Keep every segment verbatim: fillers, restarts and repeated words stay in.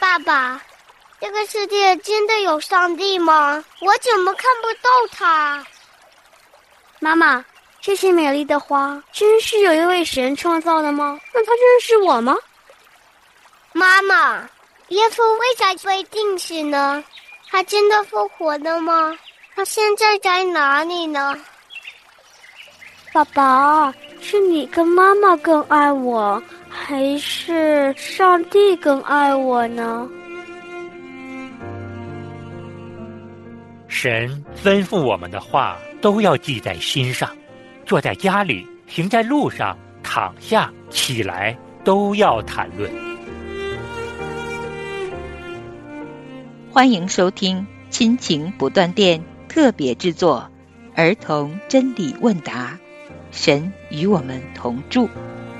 爸爸，这个世界真的有上帝吗？我怎么看不到他？ 妈妈，这些美丽的花真是有一位神创造的吗？那他认识我吗？ 妈妈，耶稣为啥被钉死呢？他真的复活了吗？他现在在哪里呢？ 爸爸，是你跟妈妈更爱我，还是上帝更爱我呢？ 神吩咐我们的话都要记在心上，坐在家里，行在路上，躺下起来，都要谈论。 欢迎收听亲情不断电特别制作儿童真理问答，神与我们同住。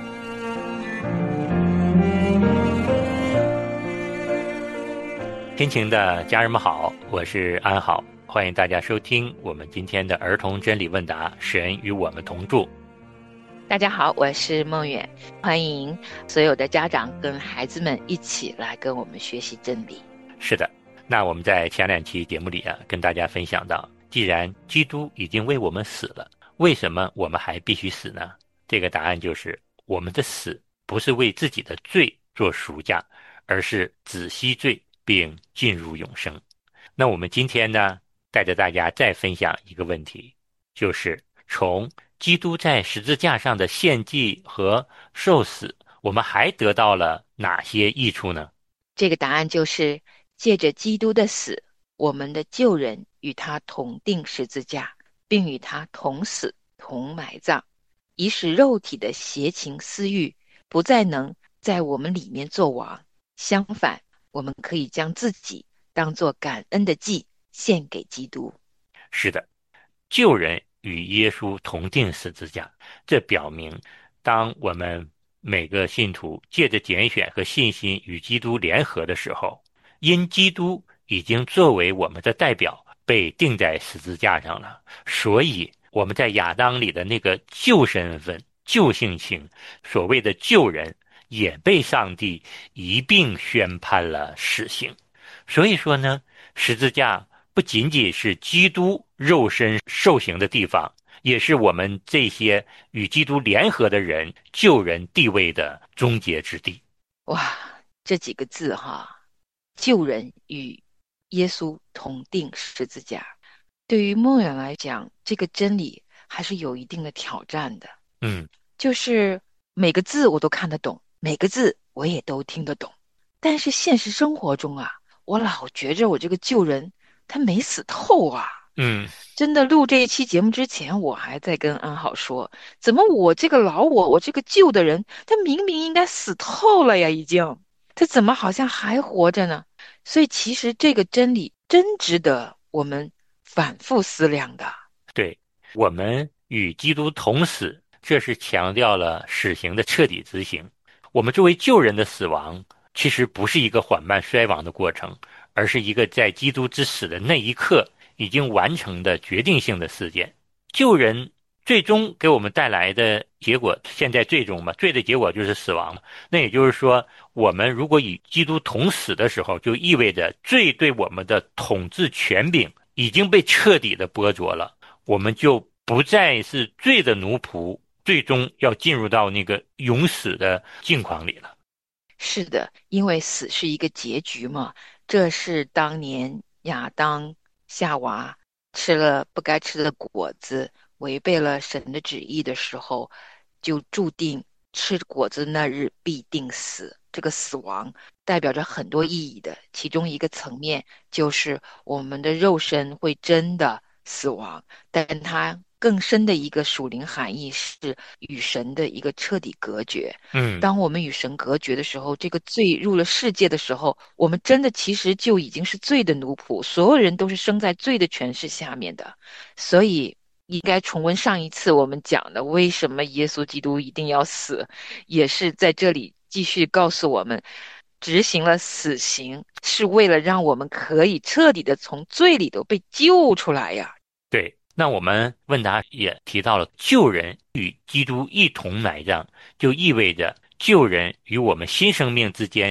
亲情的家人们好，我是安好，欢迎大家收听我们今天的儿童真理问答，神与我们同住。 大家好，我是梦远，欢迎所有的家长跟孩子们一起来跟我们学习真理。 是的，那我们在前两期节目里啊，跟大家分享到，既然基督已经为我们死了，为什么我们还必须死呢？这个答案就是，我们的死不是为自己的罪做赎价，而是止息罪并进入永生。那我们今天呢，带着大家再分享一个问题，就是从基督在十字架上的献祭和受死，我们还得到了哪些益处呢？ 这个答案就是借着基督的死，我们的旧人与他同定十字架，并与他同死同埋葬，以使肉体的邪情私欲不再能在我们里面作王，相反，我们可以将自己当作感恩的祭献给基督。 是的，旧人与耶稣同定十字架，这表明当我们每个信徒借着拣选和信心与基督联合的时候，因基督已经作为我们的代表被钉在十字架上了，所以我们在亚当里的那个旧身份、旧性情，所谓的旧人，也被上帝一并宣判了死刑。所以说呢，十字架不仅仅是基督肉身受刑的地方，也是我们这些与基督联合的人救人地位的终结之地。 哇，这几个字哈，救人与耶稣同定十字架，对于梦远来讲，这个真理还是有一定的挑战的。 嗯， 就是每个字我都看得懂，每个字我也都听得懂，但是现实生活中啊，我老觉着我这个救人他没死透啊。 嗯， 真的录这一期节目之前，我还在跟安好说，怎么我这个老我，我这个旧的人，他明明应该死透了呀，已经，他怎么好像还活着呢？所以其实这个真理真值得我们反复思量的。 对，我们与基督同死，这是强调了死刑的彻底执行。我们作为救人的死亡，其实不是一个缓慢衰亡的过程，而是一个在基督之死的那一刻已经完成的决定性的事件。救人最终给我们带来的结果，现在最终嘛，罪的结果就是死亡嘛。那也就是说，我们如果与基督同死的时候，就意味着罪对我们的统治权柄已经被彻底的剥夺了，我们就不再是罪的奴仆，最终要进入到那个永死的境况里了。 是的，因为死是一个结局嘛，这是当年亚当夏娃吃了不该吃的果子，违背了神的旨意的时候，就注定吃果子那日必定死。这个死亡代表着很多意义的，其中一个层面就是我们的肉身会真的死亡，但它更深的一个属灵含义是与神的一个彻底隔绝。 嗯， 当我们与神隔绝的时候，这个罪入了世界的时候，我们真的其实就已经是罪的奴仆，所有人都是生在罪的权势下面的。所以应该重温上一次我们讲的为什么耶稣基督一定要死，也是在这里继续告诉我们，执行了死刑是为了让我们可以彻底的从罪里头被救出来呀。 对。那我们问答也提到了，救人与基督一同埋葬，就意味着救人与我们新生命之间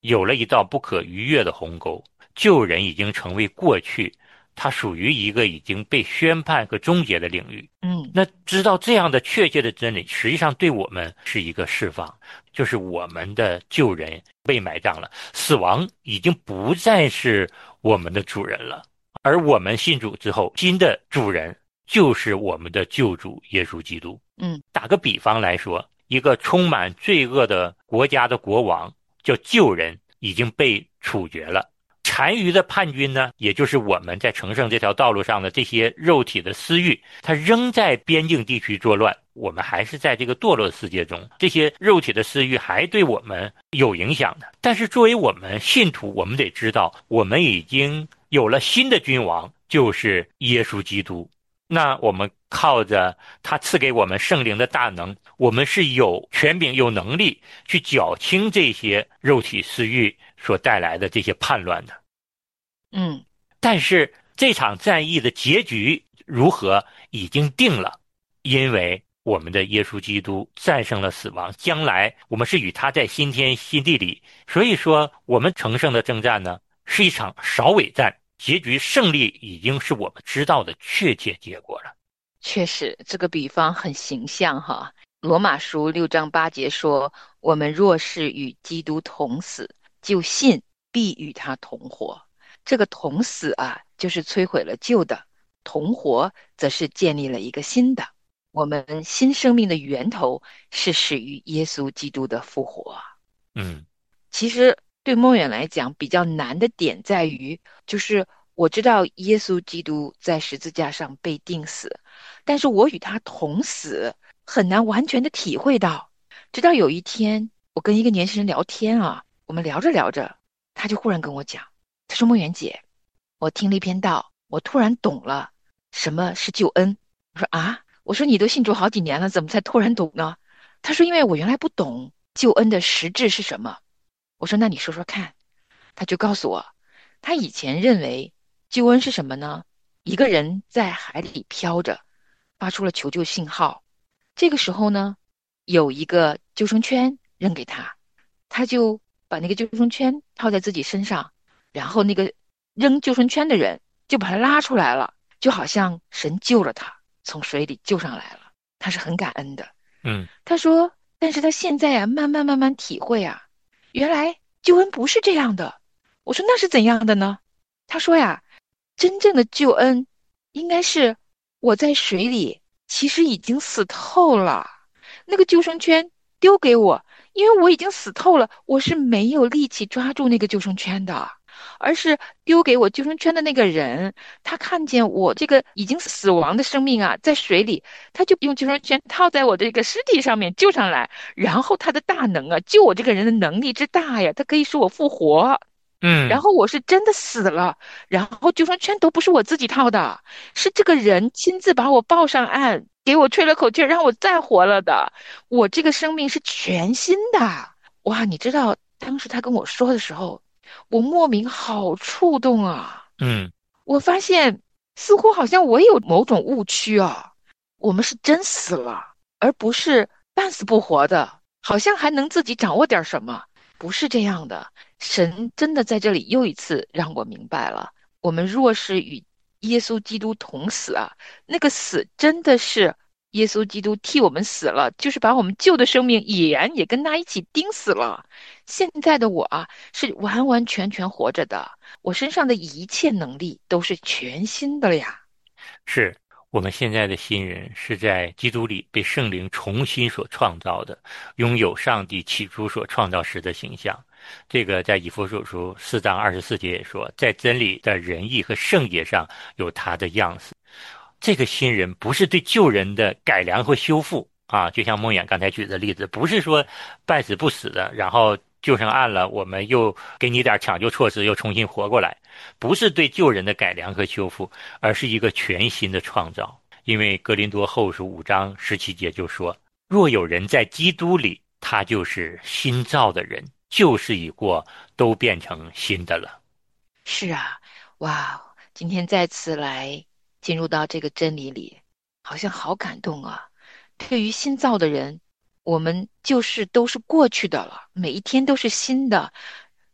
有了一道不可逾越的鸿沟，救人已经成为过去，它属于一个已经被宣判和终结的领域。 嗯， 那知道这样的确切的真理，实际上对我们是一个释放，就是我们的旧人被埋葬了，死亡已经不再是我们的主人了，而我们信主之后，新的主人就是我们的救主耶稣基督。 嗯， 打个比方来说，一个充满罪恶的国家的国王叫旧人，已经被处决了。残余的叛军呢，也就是我们在成圣这条道路上的这些肉体的私欲，它仍在边境地区作乱。我们还是在这个堕落世界中，这些肉体的私欲还对我们有影响的。但是作为我们信徒，我们得知道，我们已经有了新的君王，就是耶稣基督。那我们靠着他赐给我们圣灵的大能，我们是有权柄、有能力去缴清这些肉体私欲所带来的这些叛乱的。 嗯， 但是这场战役的结局如何已经定了，因为我们的耶稣基督战胜了死亡，将来我们是与他在新天新地里。所以说，我们成圣的征战呢，是一场少伪战，结局胜利已经是我们知道的确切结果了。 确实，这个比方很形象哈。罗马书六章八节说：“我们若是与基督同死，就信必与他同活。”这个同死啊，就是摧毁了旧的；同活，则是建立了一个新的。我们新生命的源头是始于耶稣基督的复活。 嗯， 其实对梦远来讲，比较难的点在于，就是我知道耶稣基督在十字架上被钉死，但是我与他同死，很难完全的体会到。直到有一天，我跟一个年轻人聊天啊，我们聊着聊着，他就忽然跟我讲，他说：“梦圆姐，我听了一篇道，我突然懂了什么是救恩。”我说：“啊？”我说：“你都信主好几年了，怎么才突然懂呢？”他说：“因为我原来不懂救恩的实质是什么。”我说：“那你说说看。”他就告诉我，他以前认为救恩是什么呢？一个人在海里飘着，发出了求救信号，这个时候呢，有一个救生圈扔给他，他就把那个救生圈套在自己身上，然后那个扔救生圈的人就把他拉出来了，就好像神救了他，从水里救上来了，他是很感恩的。 嗯， 他说，但是他现在啊，慢慢慢慢体会啊，原来救恩不是这样的。我说那是怎样的呢？他说呀，真正的救恩应该是我在水里其实已经死透了，那个救生圈丢给我，因为我已经死透了，我是没有力气抓住那个救生圈的，而是丢给我救生圈的那个人，他看见我这个已经死亡的生命啊，在水里，他就用救生圈套在我这个尸体上面救上来，然后他的大能啊，救我这个人的能力之大呀，他可以使我复活。然嗯， 后我是真的死了，然后救生圈都不是我自己套的，是这个人亲自把我抱上岸，给我吹了口气儿，让我再活了的。我这个生命是全新的。哇，你知道当时他跟我说的时候，我莫名好触动啊。 嗯， 我发现似乎好像我也有某种误区啊，我们是真死了，而不是半死不活的，好像还能自己掌握点什么。不是这样的，神真的在这里又一次让我明白了，我们若是与耶稣基督同死啊，那个死真的是耶稣基督替我们死了，就是把我们旧的生命已然也跟他一起钉死了。现在的我啊，是完完全全活着的，我身上的一切能力都是全新的了呀。 是我们现在的新人是在基督里被圣灵重新所创造的，拥有上帝起初所创造时的形象。这个在以弗所书四章二十四节也说，在真理的仁义和圣洁上有他的样式。这个新人不是对旧人的改良和修复啊，就像梦远刚才举的例子，不是说半死不死的，然后救上岸了，我们又给你点抢救措施，又重新活过来，不是对旧人的改良和修复，而是一个全新的创造。因为哥林多后书五章十七节就说，若有人在基督里，他就是新造的人，旧事已过，都变成新的了。 是啊，哇，今天再次来进入到这个真理里，好像好感动啊。对于新造的人，我们旧事都是过去的了，每一天都是新的。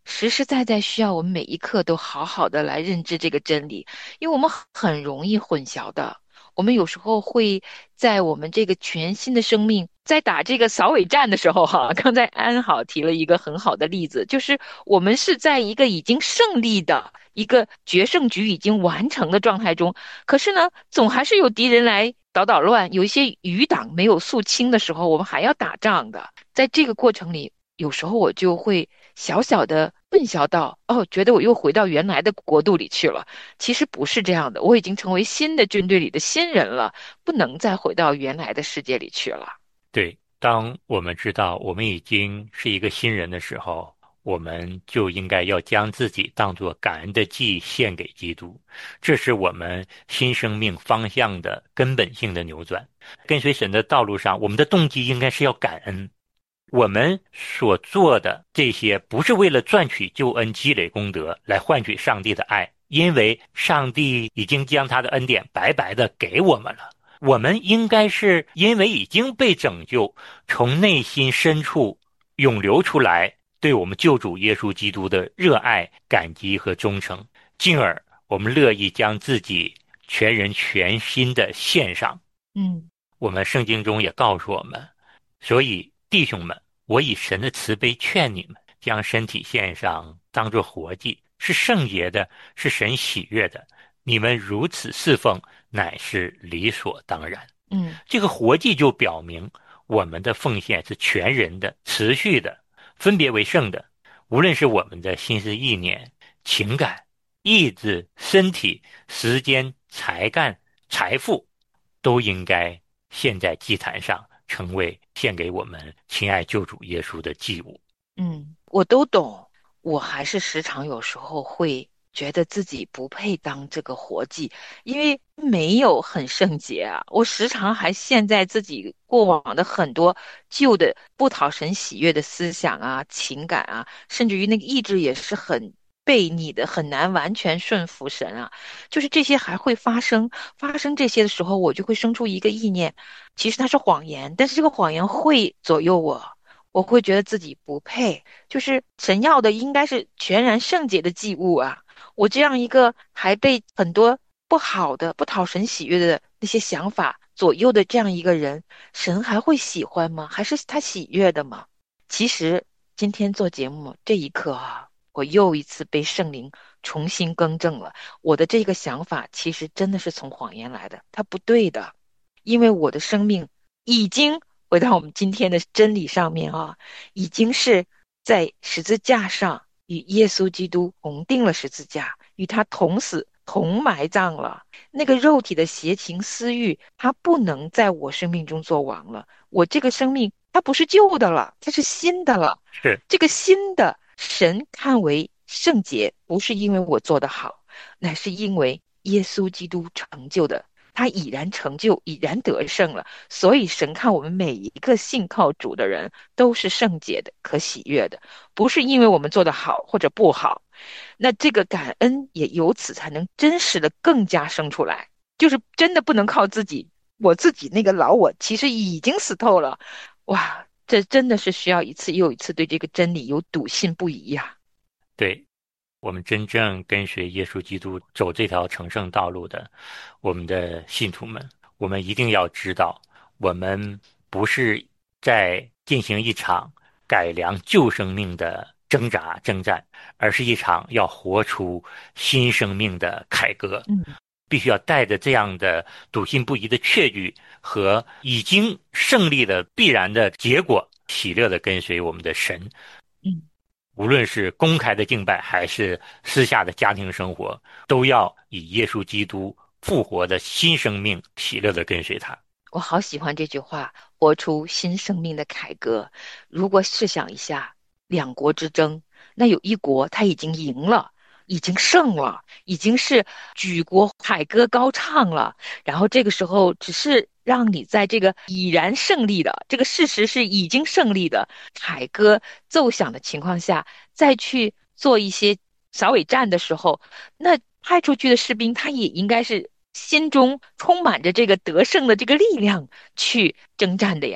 实实在在需要我们每一刻都好好的来认知这个真理，因为我们很容易混淆的。我们有时候会在我们这个全新的生命，在打这个扫尾战的时候，哈，刚才安好提了一个很好的例子，就是我们是在一个已经胜利的一个决胜局已经完成的状态中，可是呢，总还是有敌人来捣捣乱，有一些余党没有肃清的时候，我们还要打仗的。在这个过程里，有时候我就会小小的混淆到，哦，觉得我又回到原来的国度里去了。其实不是这样的，我已经成为新的军队里的新人了，不能再回到原来的世界里去了。 对，当我们知道我们已经是一个新人的时候，我们就应该要将自己当作感恩的祭献给基督，这是我们新生命方向的根本性的扭转。跟随神的道路上，我们的动机应该是要感恩。我们所做的这些不是为了赚取救恩、积累功德来换取上帝的爱，因为上帝已经将他的恩典白白的给我们了。我们应该是因为已经被拯救，从内心深处涌流出来对我们救主耶稣基督的热爱、感激和忠诚，进而我们乐意将自己全人全心的献上。 嗯， 我们圣经中也告诉我们，所以弟兄们，我以神的慈悲劝你们，将身体献上，当作活祭，是圣洁的，是神喜悦的。你们如此侍奉，乃是理所当然。 嗯， 这个活祭就表明我们的奉献是全人的、持续的、分别为圣的。无论是我们的心思意念、情感、意志、身体、时间、才干、财富，都应该献在祭坛上，成为献给我们亲爱救主耶稣的祭物。 嗯，我都懂，我还是时常有时候会觉得自己不配当这个活祭，因为没有很圣洁啊。我时常还陷在自己过往的很多旧的不讨神喜悦的思想啊、情感啊，甚至于那个意志也是很悖逆的，很难完全顺服神啊。就是这些还会发生，发生这些的时候，我就会生出一个意念，其实它是谎言，但是这个谎言会左右我。我会觉得自己不配，就是神要的应该是全然圣洁的祭物啊！我这样一个还被很多不好的、不讨神喜悦的那些想法左右的这样一个人，神还会喜欢吗？还是他喜悦的吗？其实今天做节目这一刻啊，我又一次被圣灵重新更正了。我的这个想法其实真的是从谎言来的，它不对的，因为我的生命已经回到我们今天的真理上面啊，已经是在十字架上与耶稣基督同定了十字架，与他同死同埋葬了。那个肉体的邪情私欲，它不能在我生命中做王了。我这个生命，它不是旧的了，它是新的了。 是， 这个新的，神看为圣洁，不是因为我做得好，乃是因为耶稣基督成就的。他已然成就，已然得胜了，所以神看我们每一个信靠主的人都是圣洁的、可喜悦的，不是因为我们做得好或者不好。那这个感恩也由此才能真实的更加生出来，就是真的不能靠自己，我自己那个老我其实已经死透了。哇，这真的是需要一次又一次对这个真理有笃信不疑呀。 对，我们真正跟随耶稣基督走这条成圣道路的，我们的信徒们，我们一定要知道，我们不是在进行一场改良旧生命的挣扎征战，而是一场要活出新生命的凯歌。 嗯， 必须要带着这样的笃信不疑的确据和已经胜利的必然的结果，喜乐的跟随我们的神。 嗯， 无论是公开的敬拜还是私下的家庭生活，都要以耶稣基督复活的新生命喜乐的跟随他。 我好喜欢这句话，活出新生命的凯歌。如果试想一下，两国之争，那有一国他已经赢了，已经胜了，已经是举国凯歌高唱了。然后这个时候，只是让你在这个已然胜利的这个事实是已经胜利的凯歌奏响的情况下，再去做一些扫尾战的时候，那派出去的士兵他也应该是心中充满着这个得胜的这个力量去征战的呀。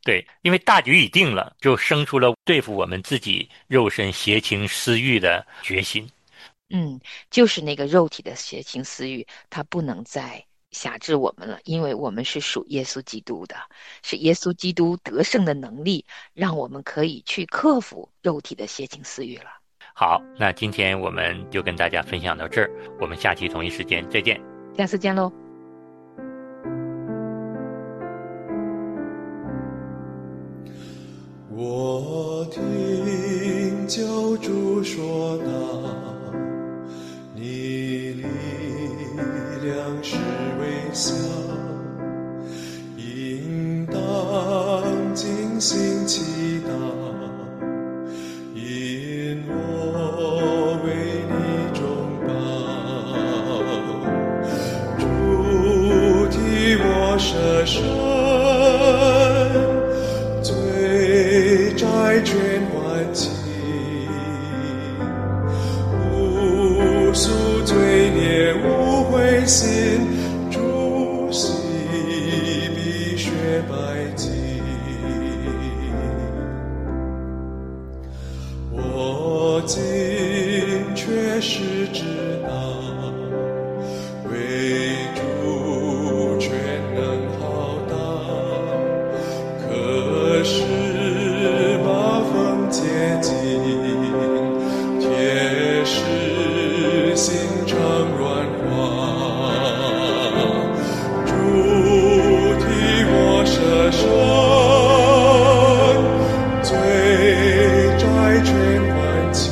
对，因为大局已定了，就生出了对付我们自己肉身邪情私欲的决心。 嗯，就是那个肉体的邪情私欲，它不能再辖制我们了，因为我们是属耶稣基督的，是耶稣基督得胜的能力，让我们可以去克服肉体的邪情私欲了。 好，那今天我们就跟大家分享到这儿，我们下期同一时间再见， 下次见喽。 我听救主说道，你力量是微小，应当尽心祈祷，因我为你中保。主替我舍身，债券还清，无数罪孽无悔心，主洗比雪白净。我今确实知道，为主全能浩大，可是接近，铁石心肠软化，主替我舍身，罪债全还清，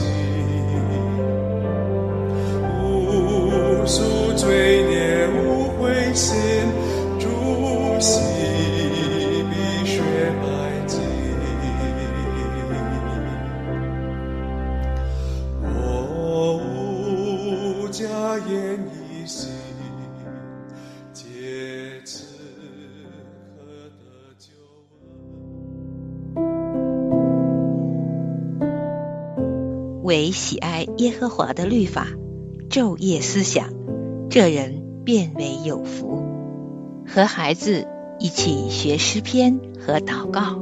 无数罪孽无悔心，主洗比雪白净。家言一行，借此可得救恩。为喜爱耶和华的律法，昼夜思想，这人便为有福。和孩子一起学诗篇和祷告。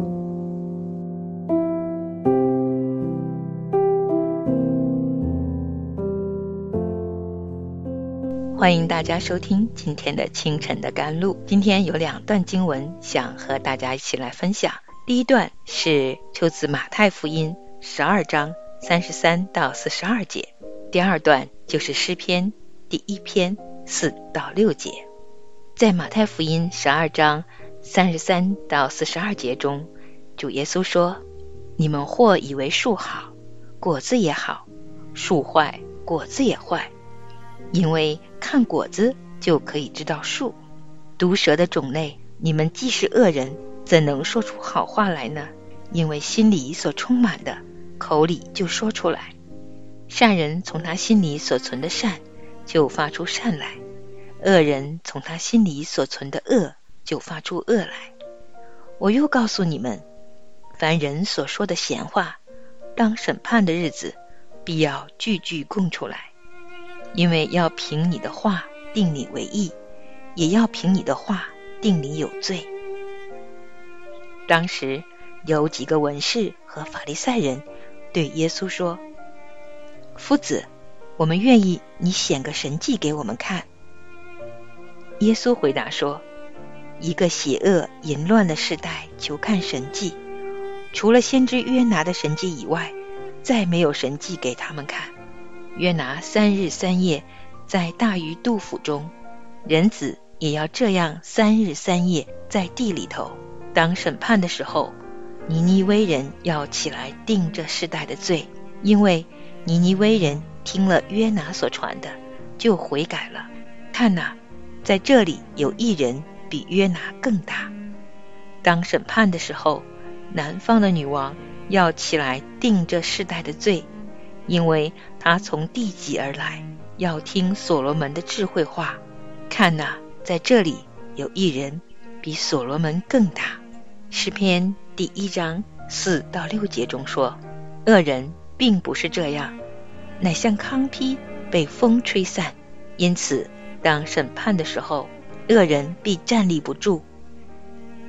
欢迎大家收听今天的清晨的甘露。今天有两段经文想和大家一起来分享。第一段是出自马太福音十二章三十三到四十二节，第二段就是诗篇第一篇四到六节。在马太福音十二章三十三到四十二节中，主耶稣说：你们或以为树好，果子也好；树坏，果子也坏。因为看果子就可以知道树。毒蛇的种类，你们既是恶人，怎能说出好话来呢？因为心里所充满的，口里就说出来。善人从他心里所存的善，就发出善来；恶人从他心里所存的恶，就发出恶来。我又告诉你们，凡人所说的闲话，当审判的日子，必要句句供出来。因为要凭你的话定你为义，也要凭你的话定你有罪。当时有几个文士和法利赛人对耶稣说：夫子，我们愿意你显个神迹给我们看。耶稣回答说：一个邪恶淫乱的世代求看神迹，除了先知约拿的神迹以外，再没有神迹给他们看。约拿三日三夜在大鱼肚腹中，人子也要这样三日三夜在地里头。当审判的时候，尼尼微人要起来定这世代的罪，因为尼尼微人听了约拿所传的，就悔改了。看哪，在这里有一人比约拿更大。当审判的时候，南方的女王要起来定这世代的罪，因为他从地极而来，要听所罗门的智慧话。看哪，在这里有一人比所罗门更大。诗篇第一章四到六节中说，恶人并不是这样，乃像糠秕被风吹散。因此当审判的时候，恶人必站立不住。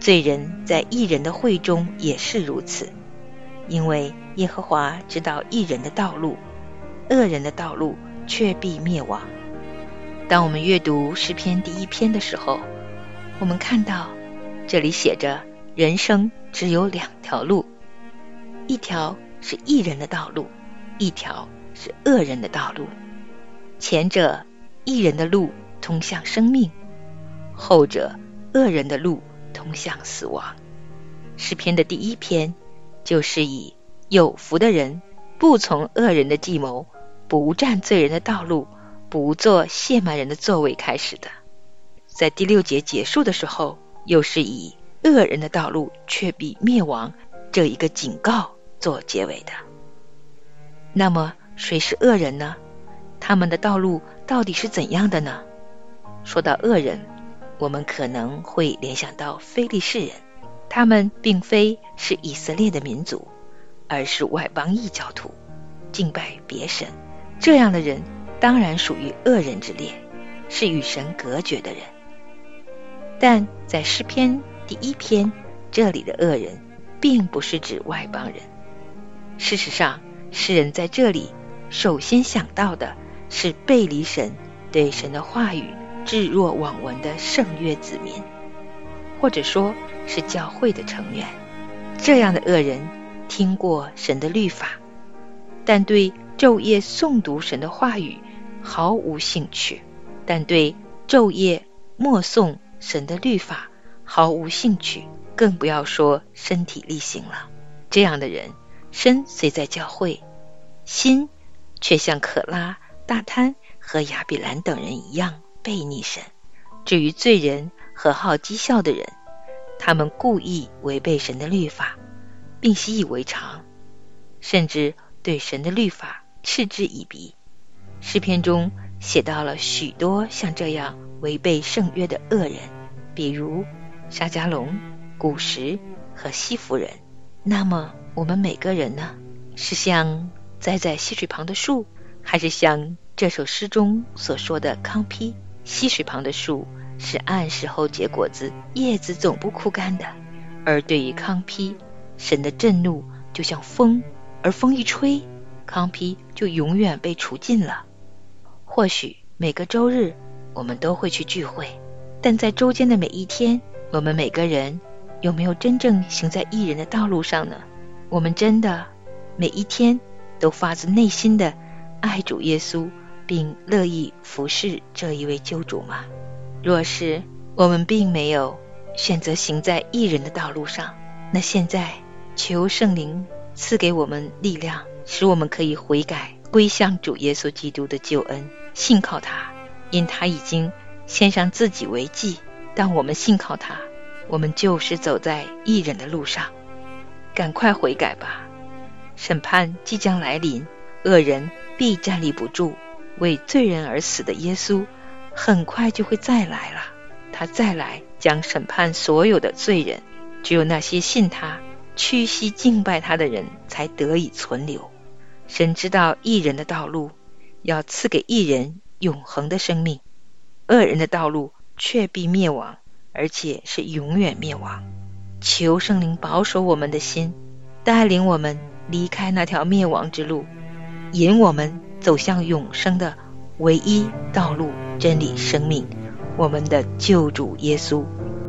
罪人在义人的会中也是如此，因为耶和华知道义人的道路，恶人的道路却必灭亡。当我们阅读诗篇第一篇的时候，我们看到这里写着人生只有两条路，一条是义人的道路，一条是恶人的道路。前者义人的路通向生命，后者恶人的路通向死亡。诗篇的第一篇就是以有福的人不从恶人的计谋，不占罪人的道路，不做亵慢人的座位开始的。在第六节结束的时候，又是以恶人的道路却必灭亡这一个警告做结尾的。那么谁是恶人呢？他们的道路到底是怎样的呢？说到恶人，我们可能会联想到非利士人，他们并非是以色列的民族，而是外邦异教徒，敬拜别神。这样的人当然属于恶人之列，是与神隔绝的人。但在诗篇第一篇，这里的恶人并不是指外邦人。事实上，诗人在这里首先想到的是背离神，对神的话语置若罔闻的圣约子民，或者说是教会的成员。这样的恶人听过神的律法，但对昼夜诵读神的话语毫无兴趣，但对昼夜默诵神的律法毫无兴趣，更不要说身体力行了。这样的人身虽在教会，心却像可拉、大贪和亚比兰等人一样悖逆神。至于罪人和好讥笑的人，他们故意违背神的律法，并习以为常，甚至对神的律法嗤之以鼻。诗篇中写到了许多像这样违背圣约的恶人，比如沙迦龙、古时和西弗人。那么我们每个人呢？是像栽在溪水旁的树，还是像这首诗中所说的糠秕？溪水旁的树是按时候结果子，叶子总不枯干的。而对于糠秕，神的震怒就像风，而风一吹，糠秕就永远被除尽了。或许每个周日我们都会去聚会，但在周间的每一天，我们每个人有没有真正行在义人的道路上呢？我们真的每一天都发自内心的爱主耶稣，并乐意服侍这一位救主吗？若是我们并没有选择行在义人的道路上，那现在求圣灵赐给我们力量，使我们可以悔改，归向主耶稣基督的救恩，信靠他，因他已经献上自己为祭。当我们信靠他，我们就是走在义人的路上。赶快悔改吧，审判即将来临，恶人必站立不住，为罪人而死的耶稣很快就会再来了。他再来将审判所有的罪人，只有那些信他、屈膝敬拜他的人才得以存留。神知道义人的道路，要赐给义人永恒的生命，恶人的道路却必灭亡，而且是永远灭亡。求圣灵保守我们的心，带领我们离开那条灭亡之路，引我们走向永生的唯一道路、真理、生命，我们的救主耶稣。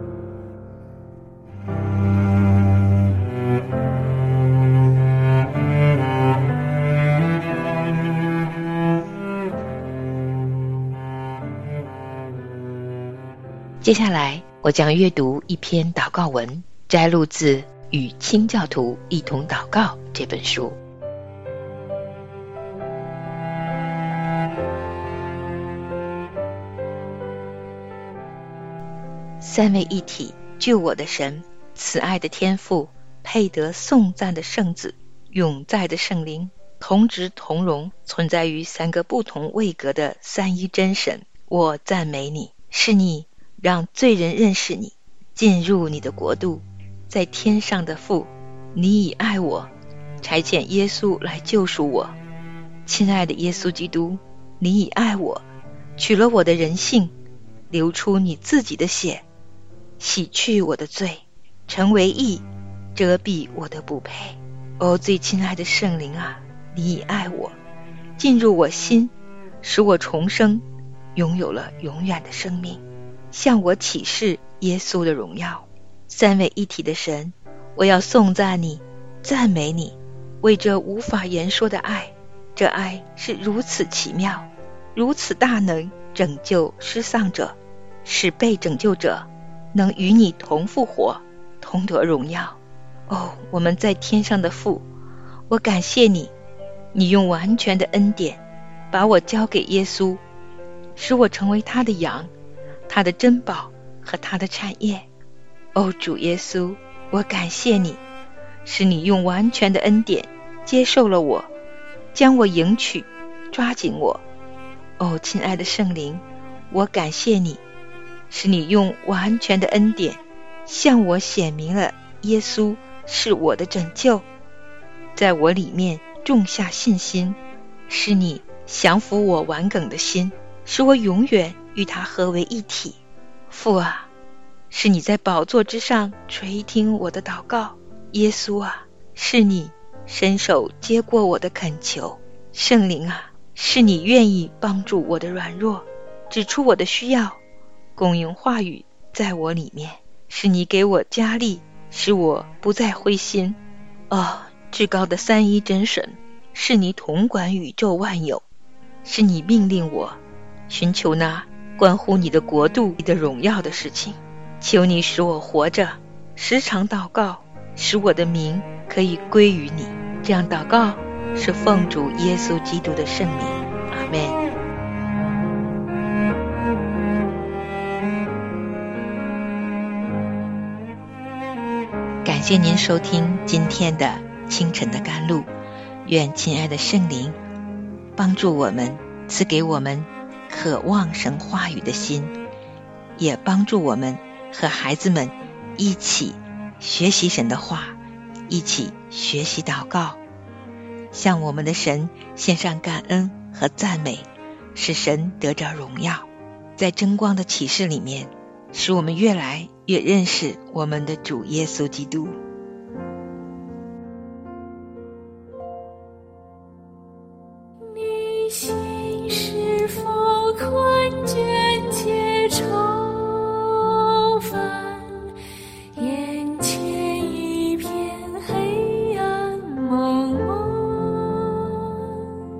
接下来我将阅读一篇祷告文，摘录自《与清教徒一同祷告》这本书。三位一体，救我的神，慈爱的天父，配得颂赞的圣子，永在的圣灵，同质同荣，存在于三个不同位格的三一真神。我赞美你，是你让罪人认识你，进入你的国度。在天上的父，你已爱我，差遣耶稣来救赎我。亲爱的耶稣基督，你已爱我，取了我的人性，流出你自己的血，洗去我的罪， 成为义，遮蔽我的不配。哦，最亲爱的圣灵啊，你已爱我，进入我心，使我重生，拥有了永远的生命，向我启示耶稣的荣耀。三位一体的神，我要颂赞你，赞美你，为这无法言说的爱。这爱是如此奇妙，如此大能，拯救失丧者，使被拯救者能与你同复活，同得荣耀。哦，我们在天上的父，我感谢你，你用完全的恩典把我交给耶稣，使我成为他的羊，他的珍宝和他的产业。哦，主耶稣，我感谢你，使你用完全的恩典接受了我，将我迎取，抓紧我。哦，亲爱的圣灵，我感谢你，使你用完全的恩典向我显明了耶稣是我的拯救，在我里面种下信心，使你降服我顽梗的心，使我永远与他合为一体。父啊，是你在宝座之上垂听我的祷告。耶稣啊，是你伸手接过我的恳求。圣灵啊，是你愿意帮助我的软弱，指出我的需要，供应话语在我里面，是你给我加力，使我不再灰心。哦，至高的三一真神，是你统管宇宙万有，是你命令我寻求那关乎你的国度、你的荣耀的事情。求你使我活着，时常祷告，使我的名可以归于你。这样祷告是奉主耶稣基督的圣名，阿们。感谢您收听今天的清晨的甘露，愿亲爱的圣灵帮助我们，赐给我们渴望神话语的心，也帮助我们和孩子们一起学习神的话，一起学习祷告，向我们的神献上感恩和赞美，使神得着荣耀。在真光的启示里面，使我们越来越认识我们的主耶稣基督。 你心是否困倦且愁烦，眼前一片黑暗蒙蒙，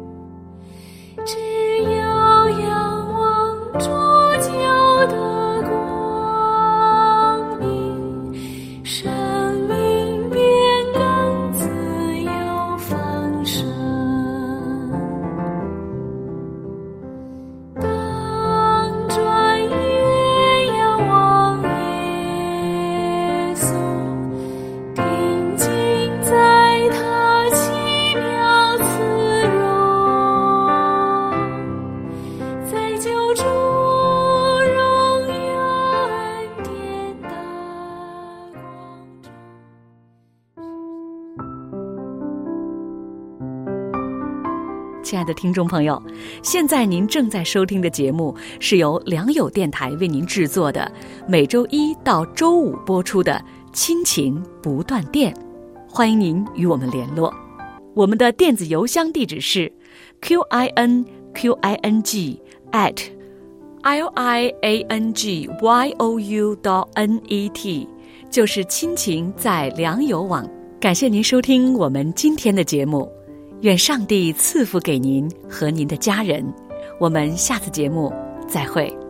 只要仰望主救的光明，生命便更自由丰盛。当转眼仰望耶稣，定睛在他奇妙慈容，在救主荣耀恩典的光中。 亲爱的听众朋友，现在您正在收听的节目是由良友电台为您制作的，每周一到周五播出的亲情不断电。欢迎您与我们联络，我们的电子邮箱地址是 q i n q i n g at l i a n g y o u dot n e t， 就是亲情在良友网。感谢您收听我们今天的节目，愿上帝赐福给您和您的家人。我们下次节目再会。